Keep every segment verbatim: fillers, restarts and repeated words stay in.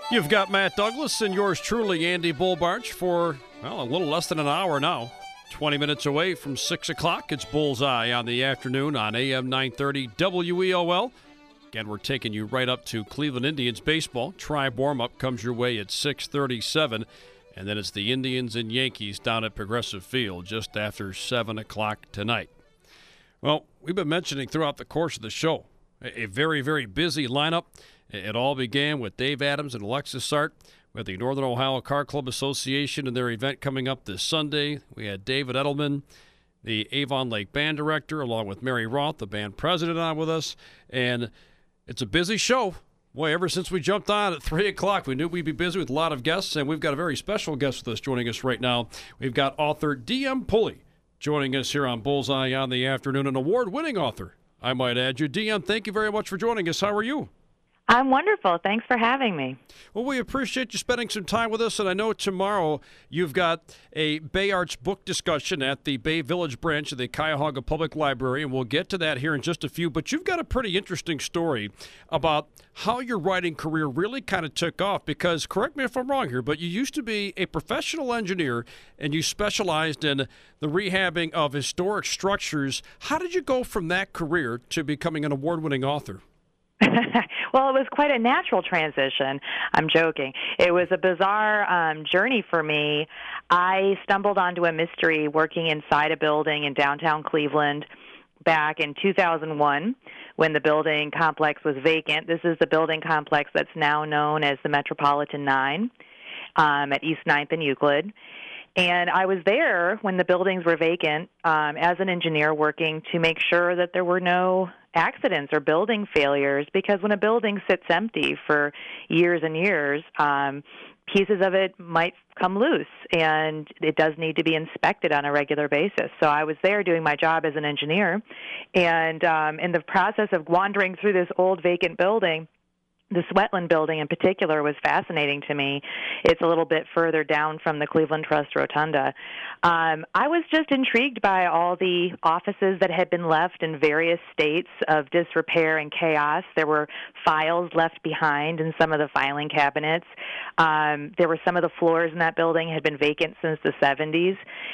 You've got Matt Douglas and yours truly, Andy Bullbarch, for, well, a little less than an hour now. twenty minutes away from six o'clock. It's Bullseye on the afternoon on A M nine thirty W E O L. Again, we're taking you right up to Cleveland Indians baseball. Tribe warm-up comes your way at six thirty-seven. And then it's the Indians and Yankees down at Progressive Field just after seven o'clock tonight. Well, we've been mentioning throughout the course of the show a very, very busy lineup. It all began with Dave Adams and Alexis Sart with the Northern Ohio Car Club Association and their event coming up this Sunday. We had David Edelman, the Avon Lake band director, along with Mary Roth, the band president, on with us. And it's a busy show. Boy, ever since we jumped on at three o'clock, we knew we'd be busy with a lot of guests, and we've got a very special guest with us joining us right now. We've got author D M Pulley joining us here on Bullseye on the afternoon, an award-winning author, I might add you. D M, thank you very much for joining us. How are you? I'm wonderful. Thanks for having me. Well, we appreciate you spending some time with us, and I know tomorrow you've got a Bay Arts book discussion at the Bay Village branch of the Cuyahoga Public Library, and we'll get to that here in just a few, but you've got a pretty interesting story about how your writing career really kind of took off, because, correct me if I'm wrong here, but you used to be a professional engineer, and you specialized in the rehabbing of historic structures. How did you go from that career to becoming an award-winning author? Well, it was quite a natural transition. I'm joking. It was a bizarre um, journey for me. I stumbled onto a mystery working inside a building in downtown Cleveland back in two thousand one when the building complex was vacant. This is the building complex that's now known as the Metropolitan Nine um, at East ninth and Euclid. And I was there when the buildings were vacant um, as an engineer working to make sure that there were no accidents or building failures, because when a building sits empty for years and years, um, pieces of it might come loose, and it does need to be inspected on a regular basis. So I was there doing my job as an engineer, and um, in the process of wandering through this old vacant building, the Sweatland building in particular was fascinating to me. It's a little bit further down from the Cleveland Trust Rotunda. Um, I was just intrigued by all the offices that had been left in various states of disrepair and chaos. There were files left behind in some of the filing cabinets. Um, there were some of the floors in that building had been vacant since the seventies.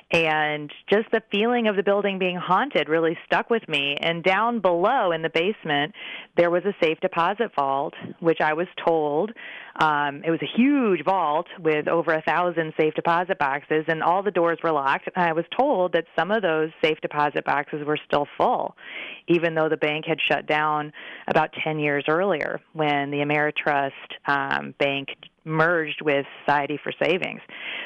And just the feeling of the building being haunted really stuck with me. And down below in the basement, there was a safe deposit vault, which I was told, um, it was a huge vault with over a thousand safe deposit boxes, and all the doors were locked. I was told that some of those safe deposit boxes were still full, even though the bank had shut down about ten years earlier when the Ameritrust um, Bank merged with Society for Savings.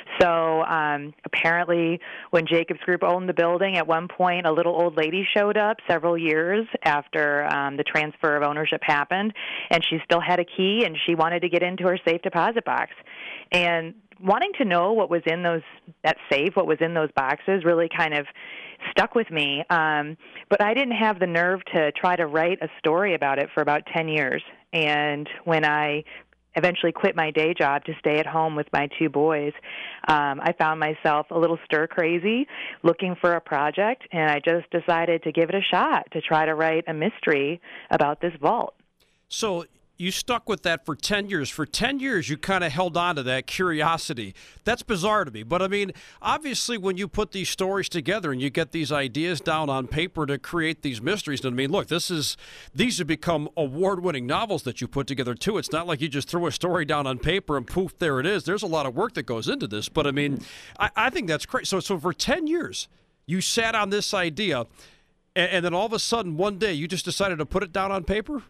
So um, apparently when Jacobs Group owned the building, at one point a little old lady showed up several years after um, the transfer of ownership happened, and she still had a key, and she wanted to get into her safe deposit box. And wanting to know what was in those that safe, what was in those boxes, really kind of stuck with me. Um, but I didn't have the nerve to try to write a story about it for about ten years. And when I eventually quit my day job to stay at home with my two boys, um, I found myself a little stir-crazy looking for a project, and I just decided to give it a shot to try to write a mystery about this vault. So you stuck with that for ten years. For ten years, you kind of held on to that curiosity. That's bizarre to me. But, I mean, obviously when you put these stories together and you get these ideas down on paper to create these mysteries, and I mean, look, this is these have become award-winning novels that you put together, too. It's not like you just threw a story down on paper and poof, there it is. There's a lot of work that goes into this. But, I mean, I, I think that's great. So, so for ten years, you sat on this idea, and, and then all of a sudden, one day, you just decided to put it down on paper?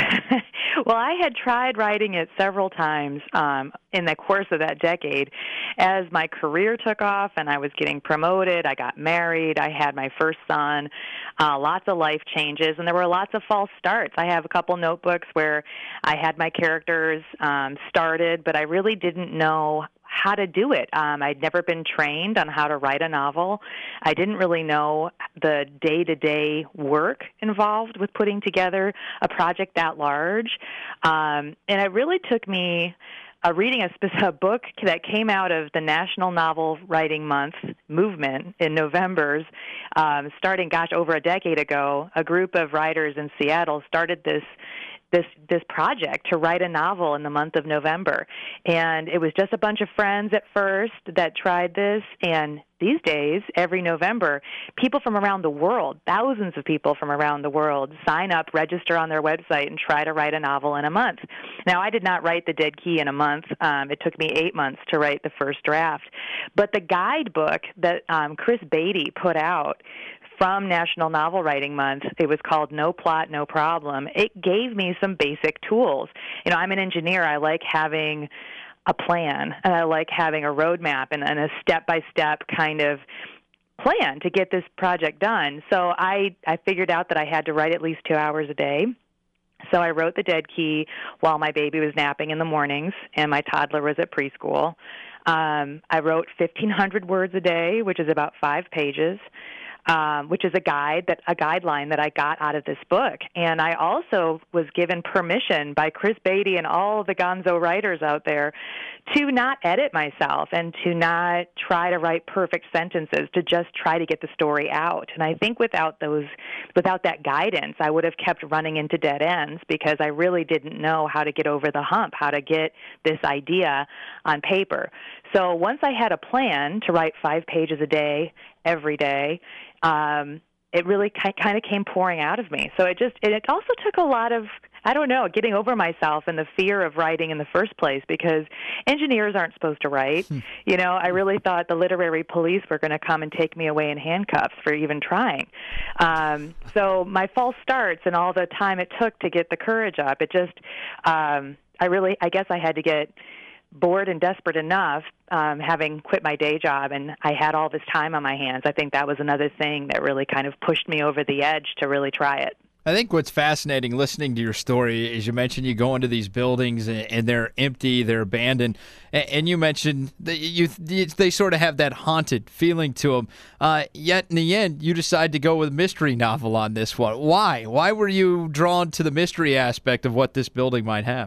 Well, I had tried writing it several times um, in the course of that decade. As my career took off and I was getting promoted, I got married, I had my first son, uh, lots of life changes, and there were lots of false starts. I have a couple notebooks where I had my characters um, started, but I really didn't know how to do it. Um, I'd never been trained on how to write a novel. I didn't really know the day-to-day work involved with putting together a project that large. Um, and it really took me uh, reading a, specific, a book that came out of the National Novel Writing Month movement in November's, um, starting, gosh, over a decade ago. A group of writers in Seattle started this this this project to write a novel in the month of November. And it was just a bunch of friends at first that tried this, and these days, every November, people from around the world, thousands of people from around the world, sign up, register on their website, and try to write a novel in a month. Now, I did not write The Dead Key in a month. Um, it took me eight months to write the first draft. But the guidebook that um, Chris Beatty put out from National Novel Writing Month, it was called No Plot, No Problem. It gave me some basic tools. You know, I'm an engineer. I like having a plan, and I like having a roadmap and, and a step-by-step kind of plan to get this project done. So I, I figured out that I had to write at least two hours a day. So I wrote The Dead Key while my baby was napping in the mornings and my toddler was at preschool. Um, I wrote fifteen hundred words a day, which is about five pages. Um, which is a guide that a guideline that I got out of this book. And I also was given permission by Chris Beatty and all the gonzo writers out there to not edit myself and to not try to write perfect sentences, to just try to get the story out. And I think without those, without that guidance, I would have kept running into dead ends because I really didn't know how to get over the hump, how to get this idea on paper. So once I had a plan to write five pages a day, every day, um, it really kind of came pouring out of me. So it just, it also took a lot of, I don't know, getting over myself and the fear of writing in the first place because engineers aren't supposed to write. You know, I really thought the literary police were going to come and take me away in handcuffs for even trying. Um, so my false starts and all the time it took to get the courage up, it just, um, I really, I guess I had to get bored and desperate enough, um, having quit my day job, and I had all this time on my hands. I think that was another thing that really kind of pushed me over the edge to really try it. I think what's fascinating listening to your story is you mentioned you go into these buildings and they're empty, they're abandoned, and you mentioned that you they sort of have that haunted feeling to them. Uh, yet in the end, you decide to go with a mystery novel on this one. Why? Why were you drawn to the mystery aspect of what this building might have?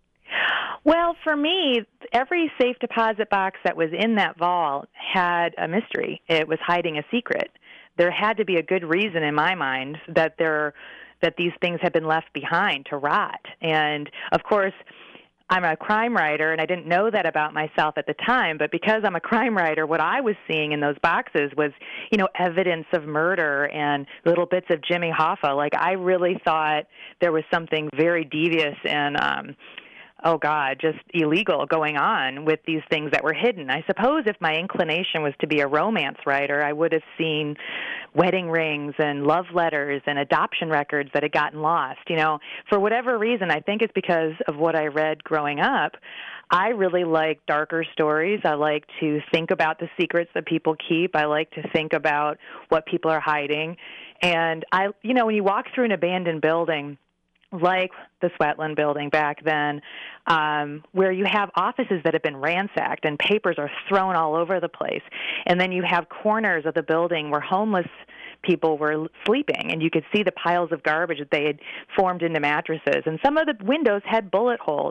Well, for me, every safe deposit box that was in that vault had a mystery. It was hiding a secret. There had to be a good reason in my mind that there that these things had been left behind to rot. And, of course, I'm a crime writer, and I didn't know that about myself at the time, but because I'm a crime writer, what I was seeing in those boxes was, you know, evidence of murder and little bits of Jimmy Hoffa. Like, I really thought there was something very devious and um oh, God, just illegal going on with these things that were hidden. I suppose if my inclination was to be a romance writer, I would have seen wedding rings and love letters and adoption records that had gotten lost. You know, for whatever reason, I think it's because of what I read growing up. I really like darker stories. I like to think about the secrets that people keep. I like to think about what people are hiding. And, I, you know, when you walk through an abandoned building, like the Sweatland building back then, um, where you have offices that have been ransacked and papers are thrown all over the place. And then you have corners of the building where homeless people were sleeping, and you could see the piles of garbage that they had formed into mattresses. And some of the windows had bullet holes.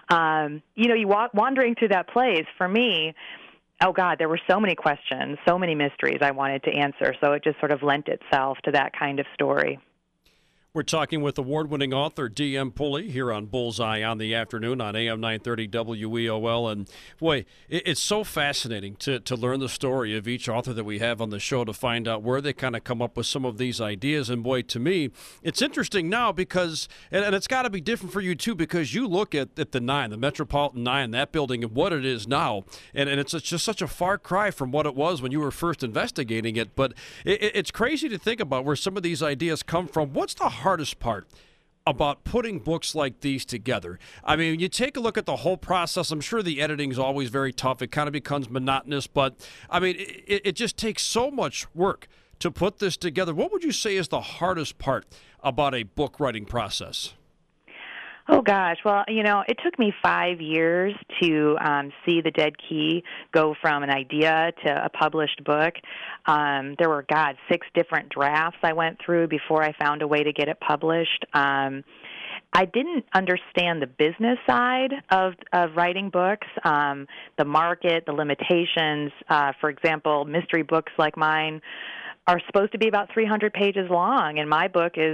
Um, you know, you walk, wandering through that place, for me, oh, God, there were so many questions, so many mysteries I wanted to answer. So it just sort of lent itself to that kind of story. We're talking with award-winning author D M Pulley here on Bullseye on the Afternoon on A M nine thirty W E O L. And, boy, it's so fascinating to, to learn the story of each author that we have on the show to find out where they kind of come up with some of these ideas. And, boy, to me, it's interesting now because, and, and it's got to be different for you, too, because you look at, at the Nine, the Metropolitan Nine, that building, and what it is now. And, and it's, it's just such a far cry from what it was when you were first investigating it. But it, it's crazy to think about where some of these ideas come from. What's the hardest part about putting books like these together? I mean, you take a look at the whole process. I'm sure the editing is always very tough. It kind of becomes monotonous, but I mean, it, it just takes so much work to put this together. What would you say is the hardest part about a book writing process? Oh, gosh. Well, you know, it took me five years to um, see The Dead Key go from an idea to a published book. Um, there were, God, six different drafts I went through before I found a way to get it published. Um, I didn't understand the business side of, of writing books, um, the market, the limitations. Uh, for example, mystery books like mine are supposed to be about three hundred pages long, and my book is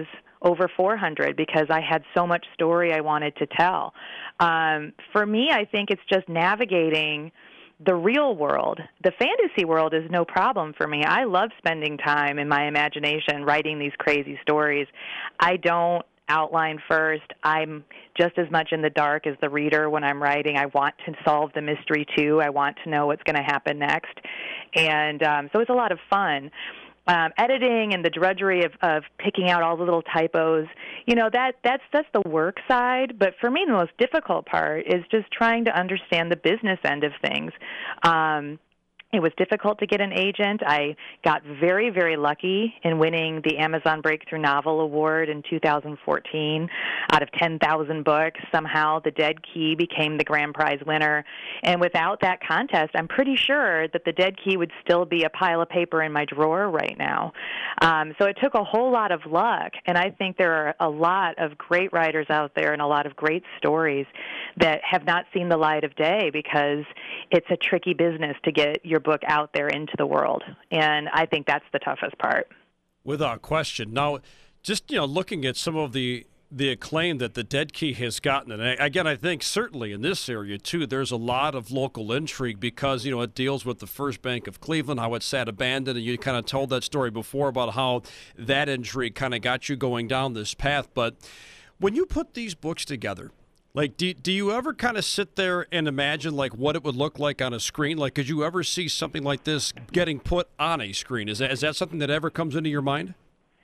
over four hundred because I had so much story I wanted to tell. Um, for me, I think it's just navigating the real world. The fantasy world is no problem for me. I love spending time in my imagination writing these crazy stories. I don't outline first. I'm just as much in the dark as the reader when I'm writing. I want to solve the mystery too. I want to know what's going to happen next. And um, so it's a lot of fun. Um, editing and the drudgery of, of picking out all the little typos, you know, that that's that's the work side. But for me, the most difficult part is just trying to understand the business end of things. Um, It was difficult to get an agent. I got very, very lucky in winning the Amazon Breakthrough Novel Award in two thousand fourteen. Out of ten thousand books, somehow The Dead Key became the grand prize winner. And without that contest, I'm pretty sure that The Dead Key would still be a pile of paper in my drawer right now. Um, so it took a whole lot of luck, and I think there are a lot of great writers out there and a lot of great stories that have not seen the light of day because it's a tricky business to get your book out there into the world, and I think that's the toughest part. Without question. Now, just you know, looking at some of the the acclaim that The Dead Key has gotten, and I, again, I think certainly in this area too, there's a lot of local intrigue because you know it deals with the First Bank of Cleveland, how it sat abandoned, and you kind of told that story before about how that intrigue kind of got you going down this path. But when you put these books together, like, do, do you ever kind of sit there and imagine, like, what it would look like on a screen? Like, could you ever see something like this getting put on a screen? Is that, is that something that ever comes into your mind?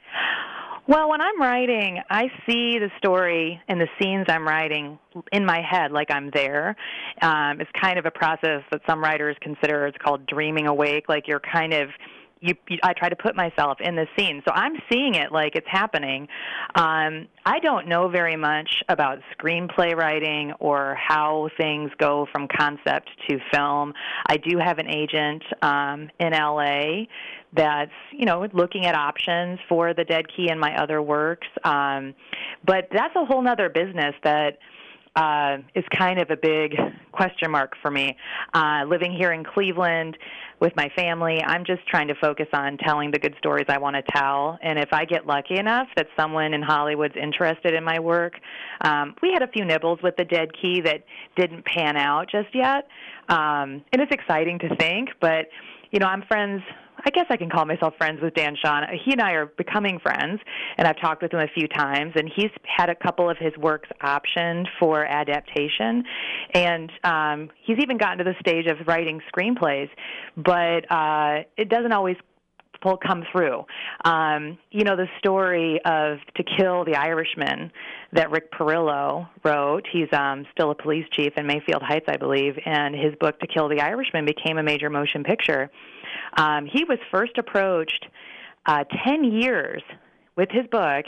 Well, when I'm writing, I see the story and the scenes I'm writing in my head like I'm there. Um, it's kind of a process that some writers consider, it's called dreaming awake, like you're kind of You, you, I try to put myself in the scene. So I'm seeing it like it's happening. Um, I don't know very much about screenplay writing or how things go from concept to film. I do have an agent um, in L A that's, you know, looking at options for The Dead Key and my other works. Um, but that's a whole other business that uh, is kind of a big question mark for me. Uh, living here in Cleveland with my family, I'm just trying to focus on telling the good stories I want to tell. And if I get lucky enough that someone in Hollywood's interested in my work, um, we had a few nibbles with The Dead Key that didn't pan out just yet. Um, and it's exciting to think, but, you know, I'm friends, I guess I can call myself friends with Dan Shawn. He and I are becoming friends, and I've talked with him a few times, and he's had a couple of his works optioned for adaptation, and um, he's even gotten to the stage of writing screenplays, but uh, it doesn't always pull come through. Um, you know, the story of To Kill the Irishman that Rick Perillo wrote, he's um, still a police chief in Mayfield Heights, I believe, and his book To Kill the Irishman became a major motion picture. Um, he was first approached uh, ten years with his book.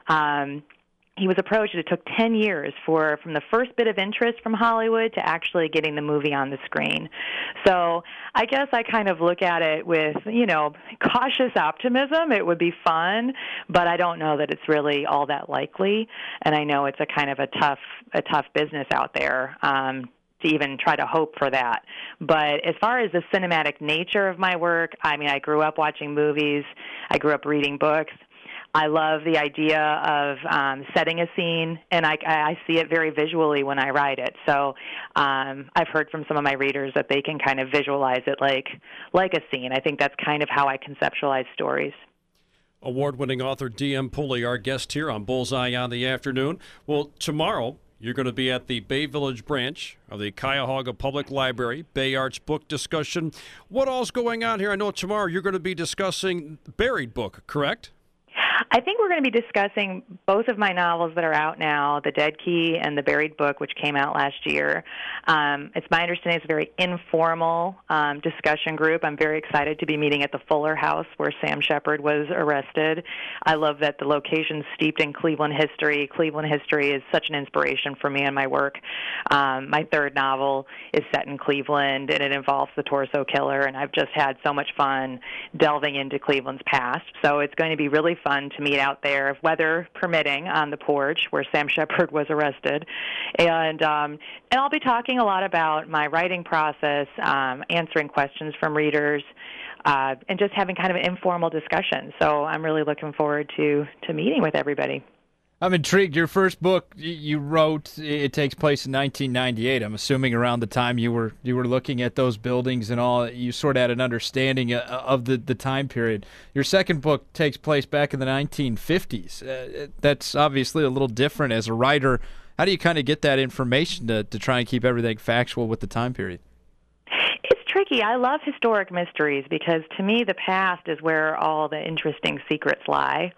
Um, he was approached, it took ten years for from the first bit of interest from Hollywood to actually getting the movie on the screen. So I guess I kind of look at it with, you know, cautious optimism. It would be fun, but I don't know that it's really all that likely. And I know it's a kind of a tough, a tough business out there. Um, to even try to hope for that. But as far as the cinematic nature of my work, I mean, I grew up watching movies. I grew up reading books. I love the idea of um, setting a scene, and I, I see it very visually when I write it. So um, I've heard from some of my readers that they can kind of visualize it like like a scene. I think that's kind of how I conceptualize stories. Award-winning author D M Pulley, our guest here on Bullseye on the Afternoon. Well, tomorrow you're going to be at the Bay Village branch of the Cuyahoga Public Library, Bay Arts Book Discussion. What all's going on here? I know tomorrow you're going to be discussing Buried book, correct? I think we're going to be discussing both of my novels that are out now, The Dead Key and The Buried Book, which came out last year. Um, it's my understanding it's a very informal um, discussion group. I'm very excited to be meeting at the Fuller House where Sam Shepard was arrested. I love that the location's steeped in Cleveland history. Cleveland history is such an inspiration for me and my work. Um, my third novel is set in Cleveland, and it involves the Torso Killer, and I've just had so much fun delving into Cleveland's past. So it's going to be really fun to meet out there, weather permitting, on the porch where Sam Shepard was arrested. And um, and I'll be talking a lot about my writing process, um, answering questions from readers, uh, and just having kind of an informal discussion. So I'm really looking forward to, to meeting with everybody. I'm intrigued. Your first book you wrote, it takes place in nineteen ninety-eight. I'm assuming around the time you were you were looking at those buildings and all, you sort of had an understanding of the, the time period. Your second book takes place back in the nineteen fifties. Uh, that's obviously a little different as a writer. How do you kind of get that information to, to try and keep everything factual with the time period? It's tricky. I love historic mysteries because to me the past is where all the interesting secrets lie.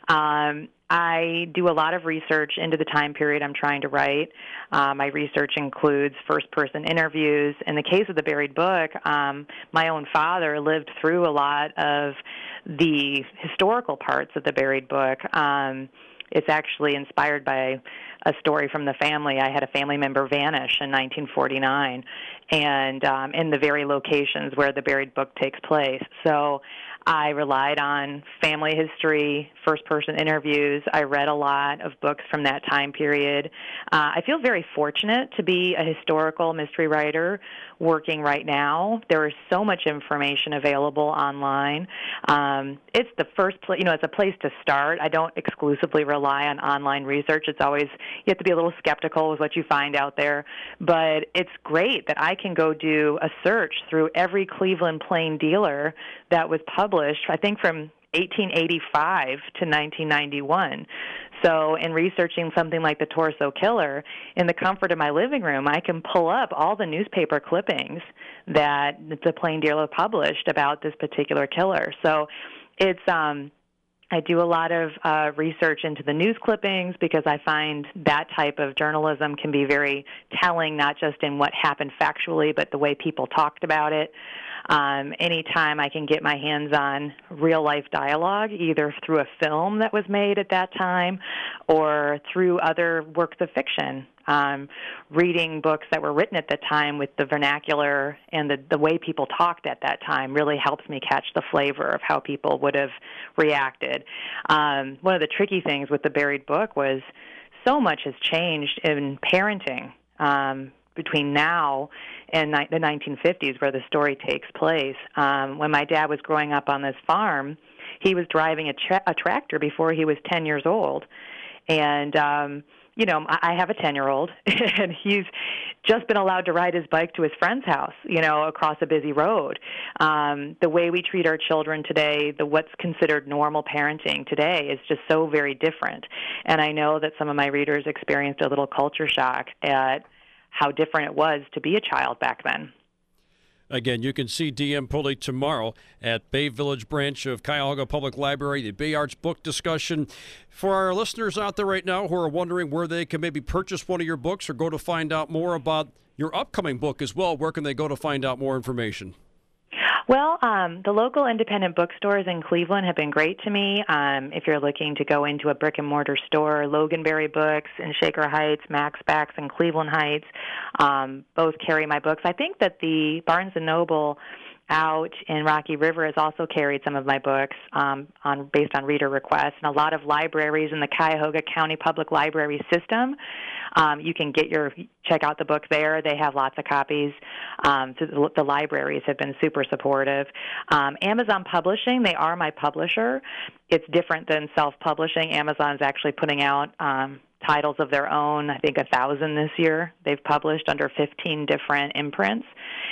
Um, I do a lot of research into the time period I'm trying to write. Uh, my research includes first-person interviews. In the case of the Buried Book, um, my own father lived through a lot of the historical parts of the Buried Book. Um, it's actually inspired by a story from the family. I had a family member vanish in nineteen forty-nine, and um, in the very locations where the Buried Book takes place. So I relied on family history, first-person interviews. I read a lot of books from that time period. Uh, I feel very fortunate to be a historical mystery writer working right now. There is so much information available online. Um, it's the first, pl- you know, it's a place to start. I don't exclusively rely on online research. It's always, you have to be a little skeptical with what you find out there. But it's great that I can go do a search through every Cleveland Plain dealer that was published, I think from eighteen eighty-five to nineteen ninety-one. So in researching something like the Torso Killer, in the comfort of my living room, I can pull up all the newspaper clippings that the Plain Dealer published about this particular killer. So it's um, I do a lot of uh, research into the news clippings because I find that type of journalism can be very telling, not just in what happened factually, but the way people talked about it. Um, anytime I can get my hands on real-life dialogue, either through a film that was made at that time or through other works of fiction, um, reading books that were written at the time with the vernacular and the, the way people talked at that time really helps me catch the flavor of how people would have reacted. Um, one of the tricky things with the Buried Book was so much has changed in parenting um, between now and ni- the nineteen fifties, where the story takes place. Um, when my dad was growing up on this farm, he was driving a, tra- a tractor before he was ten years old. And, um, you know, I I have a ten-year-old, and he's just been allowed to ride his bike to his friend's house, you know, across a busy road. Um, the way we treat our children today, the what's considered normal parenting today is just so very different. And I know that some of my readers experienced a little culture shock at how different it was to be a child back then. Again, you can see D M Pulley tomorrow at Bay Village branch of Cuyahoga Public Library, the Bay Arts book discussion. For our listeners out there right now who are wondering where they can maybe purchase one of your books or go to find out more about your upcoming book as well, where can they go to find out more information? Well, um, the local independent bookstores in Cleveland have been great to me. Um, if you're looking to go into a brick-and-mortar store, Loganberry Books in Shaker Heights, Max Backs in Cleveland Heights, um, both carry my books. I think that the Barnes and Noble out in Rocky River has also carried some of my books um, on based on reader requests, and a lot of libraries in the Cuyahoga County Public Library system. Um, you can get your check out the book there. They have lots of copies. Um, so the, the libraries have been super supportive. Um, Amazon Publishing, they are my publisher. It's different than self-publishing. Amazon's actually putting out um, titles of their own, I think a thousand this year. They've published under fifteen different imprints.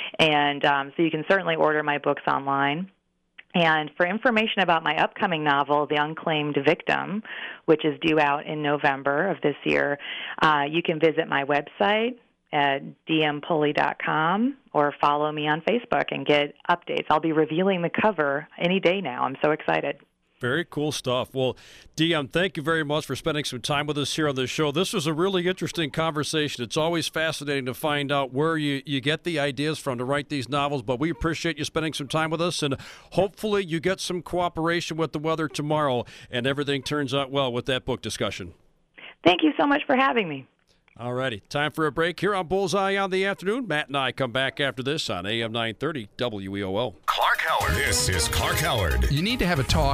And um, so you can certainly order my books online. And for information about my upcoming novel, The Unclaimed Victim, which is due out in November of this year, uh, you can visit my website at d m pulley dot com or follow me on Facebook and get updates. I'll be revealing the cover any day now. I'm so excited. Very cool stuff. Well, D M, thank you very much for spending some time with us here on the show. This was a really interesting conversation. It's always fascinating to find out where you, you get the ideas from to write these novels, but we appreciate you spending some time with us, and hopefully you get some cooperation with the weather tomorrow and everything turns out well with that book discussion. Thank you so much for having me. All righty. Time for a break here on Bullseye on the Afternoon. Matt and I come back after this on A M nine thirty W E O L. Clark Howard. This is Clark Howard. You need to have a talk